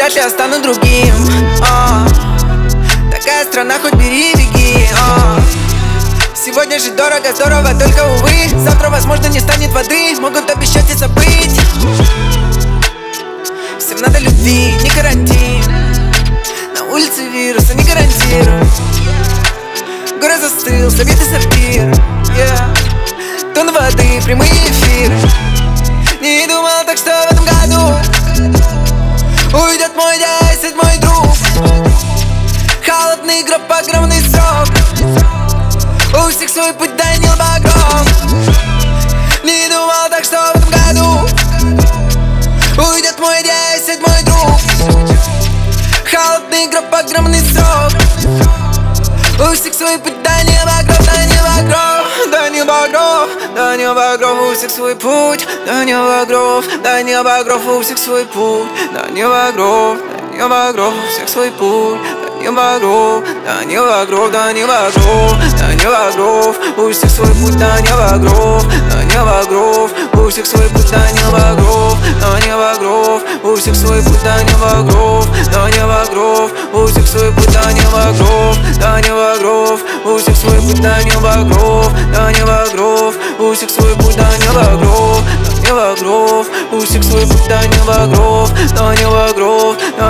вряд ли стану другим. Такая страна, хоть бери и беги. Сегодня жить дорого, здорово, только увы. Завтра, возможно, не станет воды, могут обещать и забыть. Всем надо любви, не карантин. На улице вируса не гарантирую. Город застыл, советы сортир. Тонны воды, прямые эфиры. Не думал так, что в этом году уйдет мой десять, мой друг. Холодный гроб, огромный срок. У всех свой путь, Данил Багров. Не думал так, что в этом году уйдет мой десять, мой друг. Холодный гроб, огромный срок. У всех свой путь, Данил Багров, Данил Багров. Данил Багров, Данил Багров, у всех свой путь. Данил Багров, Данил Багров, у всех свой путь. Данил Багров, Данил Багров, у всех свой путь. Данил Багров, Данил Багров, Данил Багров, Данил Багров, у всех свой путь. Данил Багров, Данил Багров, у всех свой путь. Данил Багров, Данил Багров, у всех свой путь. Данил Багров, Данил Багров, у всех свой путь. Данил Багров, Данил Багров, у всех свой путь. Данил Багров, Данил Багров, у всех свой путь. Данил Багров, Данил Багров, у всех свой путь. Данил Багров, Данил Багров,